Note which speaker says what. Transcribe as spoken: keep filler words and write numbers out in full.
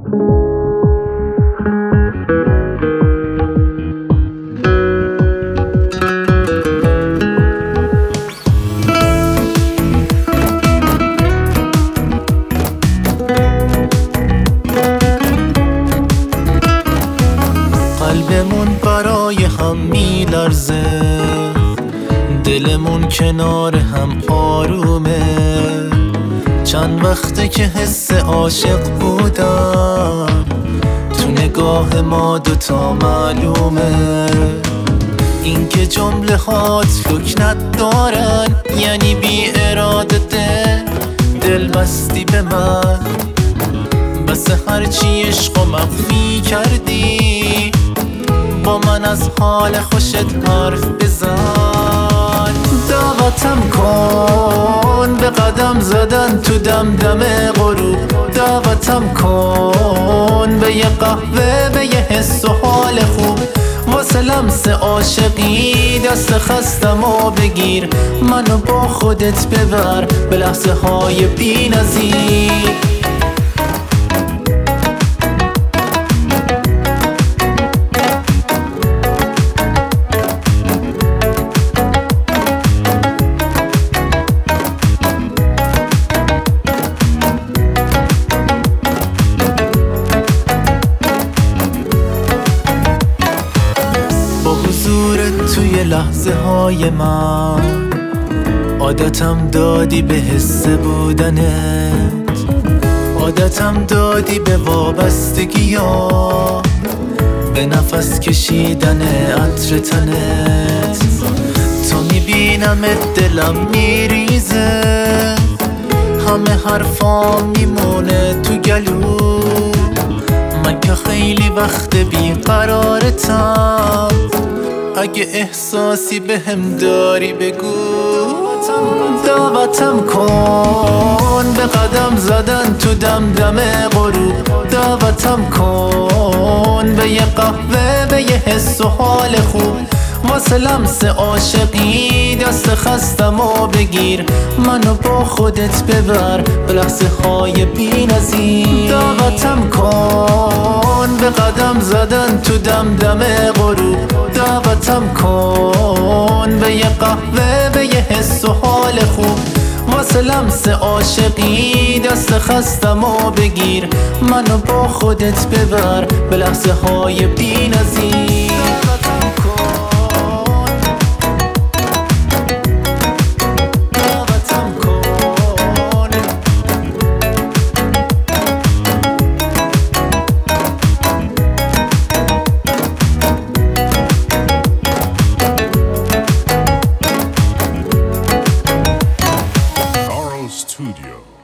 Speaker 1: قلبمون برای هم میلرزه، دلمون کنار هم آرومه. چند وقته که حس عاشق بودم، تو نگاه ما دوتا معلومه. این که جمله هات لکنت دارن، یعنی بی اراده دل دل بستی به من. بس هرچی عشق و مخفی کردی، با من از حال خوشت حرف بزن. دعوتم کن به قدم زدن تو دمدم غروب، دعوتم کن به یه قهوه، به یه حس و حال خوب. واسه لمس عاشقی دست خستمو بگیر، منو با خودت ببر به لحظه های بی نظیر. حضورت توی لحظه های من، عادتم دادی به حس بودنت، عادتم دادی به وابستگی ها، به نفس کشیدن عطر تنت. تا میبینمت دلم میریزه، همه حرفام میمونه تو گلو. من که خیلی وقت بیقرارتم، اگه احساسی به هم داری بگو. دعوتم کن به قدم زدن تو دمدم غروب، دعوتم کن به یه قهوه، به یه حس و حال خوب. واسه لمس عاشقی دست خستمو بگیر، منو با خودت ببر به لحظه های بی نظیر. دعوتم کن به قدم زدن تو دمدم غروب، دعوتم کن به یه قهوه، به یه حس و حال خوب. واسه لمس عاشقی دست خستمو بگیر، منو با خودت ببر به لحظه های بی نظیر.
Speaker 2: Studio.